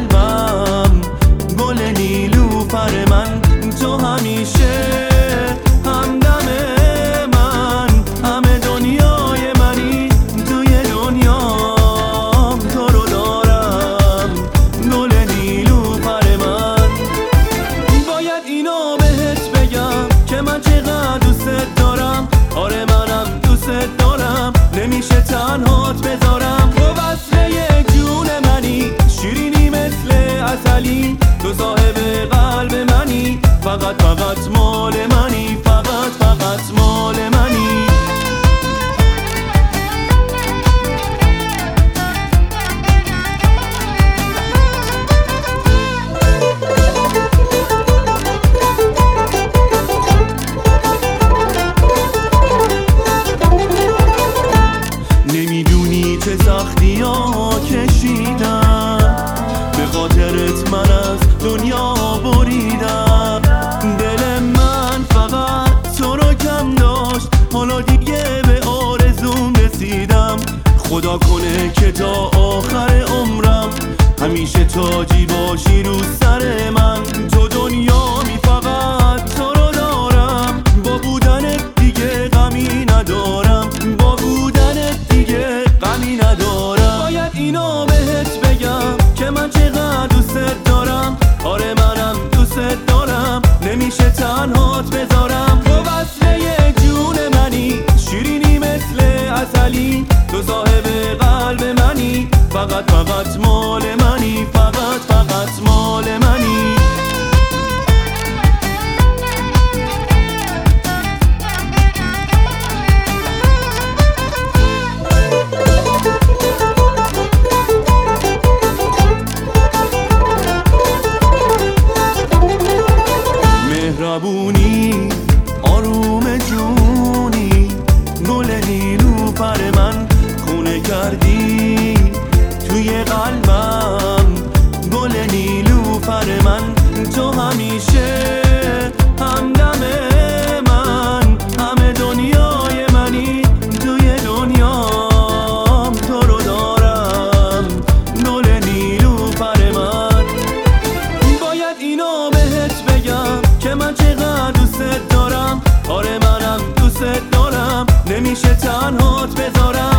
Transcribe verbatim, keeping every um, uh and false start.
قلبم گل نیلوفر من، تو همیشه همدم من، همه دنیای منی، توی دنیام تو رو دارم گل نیلوفر من. باید اینو بهت بگم که من چقدر دوست دارم، آره منم دوست دارم، نمیشه تنهات بذارم. تو وصله جون منی، شیرینی مثل عسلی، تو صاحب قلب منی، فقط فقط مال منی، فقط فقط مال منی. نمیدونی چه سختی ها کشیدم، به خاطرت من از دنیا بریدم. دل من فقط تو رو کم داشت، حالا دیگه به آرزوم رسیدم. خدا کنه که تا آخر عمرم همیشه تاجی باشی رو سر من. تو دنیامی فقط تو رو دارم، با بودنت دیگه غمی ندارم، با بودنت دیگه غمی ندارم. باید اینو بهت بگم که من چقدر دوست دارم، آره منم دوست دارم، نمیشه تنهات بذارم. تو وصله جون منی، شیرینی مثل عسلی، تو صاحب قلب منی، فقط فقط مال منی، فقط فقط مال منی. مهربونی آروم جونی، گل نیلوفر من، خونه کردی توی قلبم گل نیلوفر من. تو همیشه همدم من، همه دنیای منی، توی دنیام تو رو دارم گل نیلوفر من. باید اینو بهت بگم که من چقدر دوست دارم، آره منم دوست دارم، نمیشه تنهات بذارم.